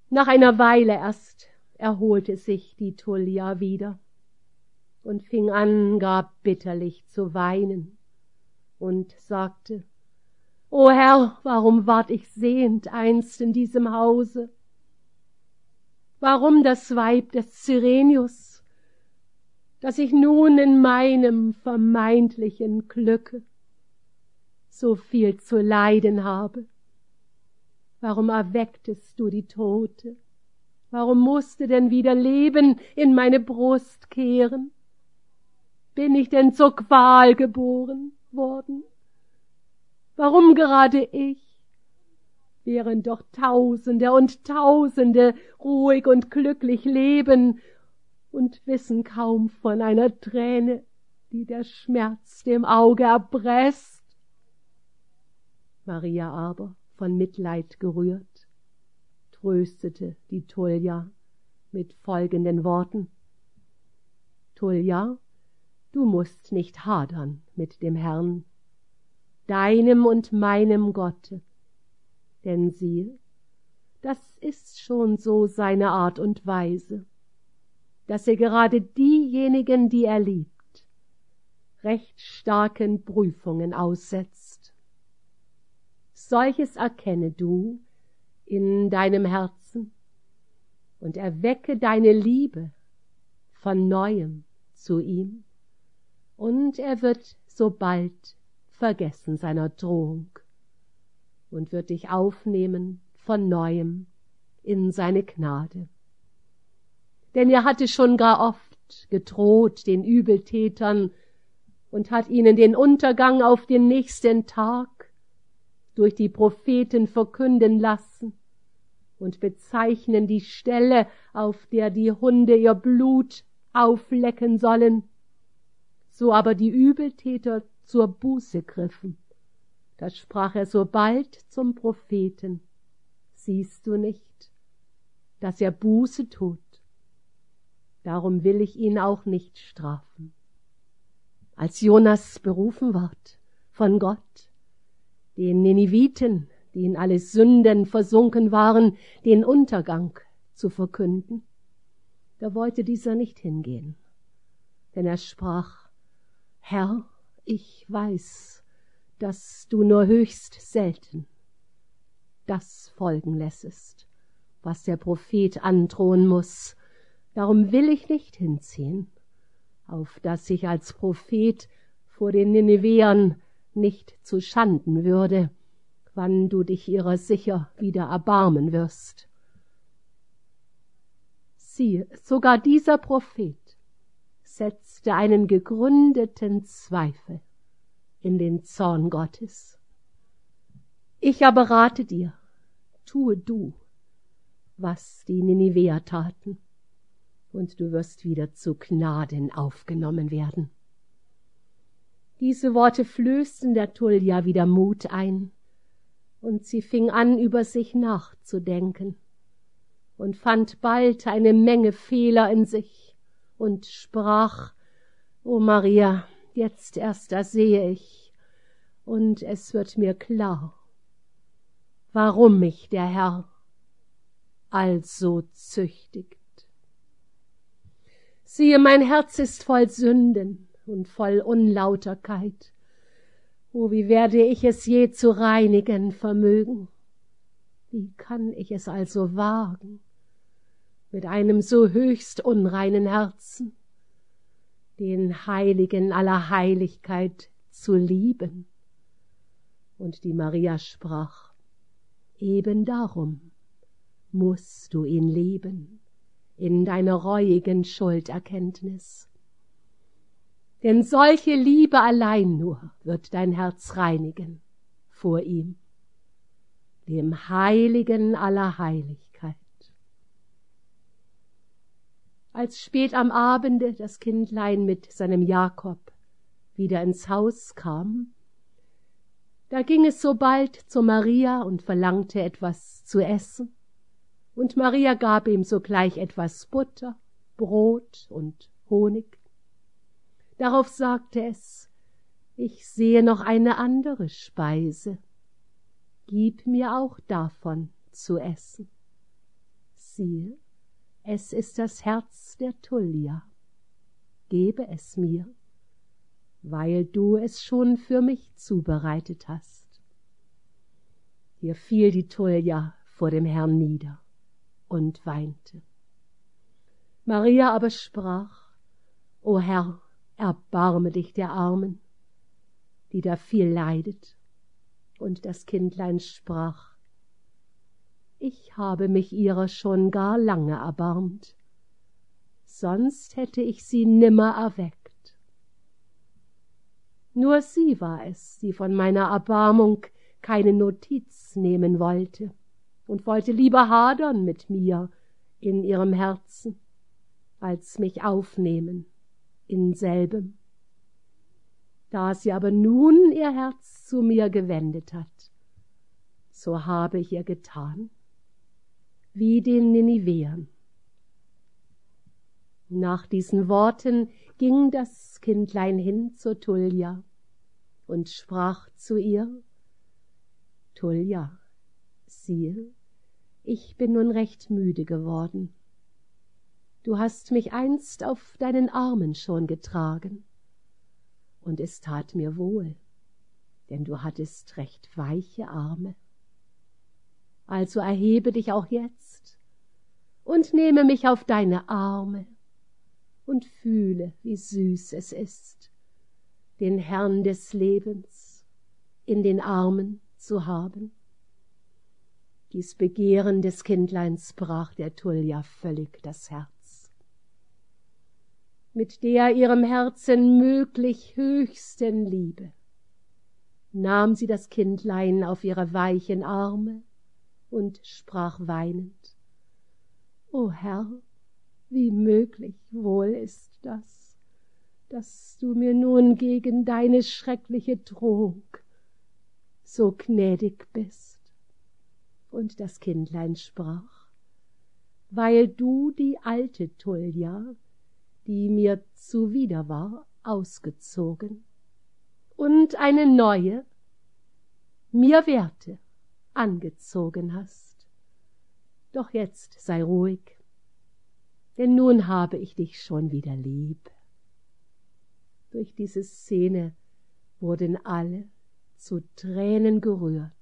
Nach einer Weile erst erholte sich die Tullia wieder und fing an, gar bitterlich zu weinen und sagte: »O Herr, warum ward ich sehend einst in diesem Hause? Warum das Weib des Cyrenius, dass ich nun in meinem vermeintlichen Glücke so viel zu leiden habe? Warum erwecktest du die Tote? Warum musste denn wieder Leben in meine Brust kehren? Bin ich denn zur Qual geboren worden? Warum gerade ich, während doch Tausende und Tausende ruhig und glücklich leben und wissen kaum von einer Träne, die der Schmerz dem Auge erpresst?« Maria aber, von Mitleid gerührt, tröstete die Tullia mit folgenden Worten: »Tullia, du musst nicht hadern mit dem Herrn, deinem und meinem Gotte, denn siehe, das ist schon so seine Art und Weise, dass er gerade diejenigen, die er liebt, recht starken Prüfungen aussetzt. Solches erkenne du in deinem Herzen und erwecke deine Liebe von Neuem zu ihm, und er wird so bald vergessen seiner Drohung und wird dich aufnehmen von Neuem in seine Gnade. Denn er hatte schon gar oft gedroht den Übeltätern und hat ihnen den Untergang auf den nächsten Tag durch die Propheten verkünden lassen und bezeichnen die Stelle, auf der die Hunde ihr Blut auflecken sollen. So aber die Übeltäter zur Buße griffen, da sprach er so bald zum Propheten: »Siehst du nicht, dass er Buße tut? Darum will ich ihn auch nicht strafen.« Als Jonas berufen ward von Gott, den Niniviten, die in alle Sünden versunken waren, den Untergang zu verkünden, da wollte dieser nicht hingehen, denn er sprach: »Herr, ich weiß, dass du nur höchst selten das folgen lässest, was der Prophet androhen muß. Darum will ich nicht hinziehen, auf dass ich als Prophet vor den Ninevehern nicht zu schanden würde, wann du dich ihrer sicher wieder erbarmen wirst.« Siehe, sogar dieser Prophet setzte einen gegründeten Zweifel in den Zorn Gottes. Ich aber rate dir, tue du, was die Niniveer taten, und du wirst wieder zu Gnaden aufgenommen werden. Diese Worte flößten der Tullia wieder Mut ein, und sie fing an, über sich nachzudenken und fand bald eine Menge Fehler in sich und sprach: »O Maria, jetzt erst ersehe ich, und es wird mir klar, warum mich der Herr also züchtigt. Siehe, mein Herz ist voll Sünden und voll Unlauterkeit. O, wie werde ich es je zu reinigen vermögen? Wie kann ich es also wagen, mit einem so höchst unreinen Herzen den Heiligen aller Heiligkeit zu lieben?« Und die Maria sprach: »Eben darum musst du ihn lieben, in deiner reuigen Schulderkenntnis. Denn solche Liebe allein nur wird dein Herz reinigen vor ihm, dem Heiligen aller Heiligkeit.« Als spät am Abende das Kindlein mit seinem Jakob wieder ins Haus kam, da ging es so bald zu Maria und verlangte etwas zu essen, und Maria gab ihm sogleich etwas Butter, Brot und Honig. Darauf sagte es: »Ich sehe noch eine andere Speise. Gib mir auch davon zu essen.« siehe, es ist das Herz der Tullia. Gebe es mir, weil du es schon für mich zubereitet hast. Hier fiel die Tullia vor dem Herrn nieder und weinte. Maria aber sprach: O Herr, erbarme dich der Armen, die da viel leidet. Und das Kindlein sprach: Ich habe mich ihrer schon gar lange erbarmt, sonst hätte ich sie nimmer erweckt. Nur sie war es, die von meiner Erbarmung keine Notiz nehmen wollte und wollte lieber hadern mit mir in ihrem Herzen, als mich aufnehmen in selbem. Da sie aber nun ihr Herz zu mir gewendet hat, so habe ich ihr getan, wie den Niniveern. Nach diesen Worten ging das Kindlein hin zur Tullia und sprach zu ihr: Tullia, siehe, ich bin nun recht müde geworden. Du hast mich einst auf deinen Armen schon getragen, und es tat mir wohl, denn du hattest recht weiche Arme. Also erhebe dich auch jetzt und nehme mich auf deine Arme und fühle, wie süß es ist, den Herrn des Lebens in den Armen zu haben. Dies Begehren des Kindleins brach der Tullia völlig das Herz. Mit der ihrem Herzen möglich höchsten Liebe nahm sie das Kindlein auf ihre weichen Arme und sprach weinend: O Herr, wie möglich wohl ist das, dass du mir nun gegen deine schreckliche Drohung so gnädig bist. Und das Kindlein sprach: Weil du die alte Tullia, die mir zuwider war, ausgezogen und eine neue, mir werte, angezogen hast. Doch jetzt sei ruhig, denn nun habe ich dich schon wieder lieb. Durch diese Szene wurden alle zu Tränen gerührt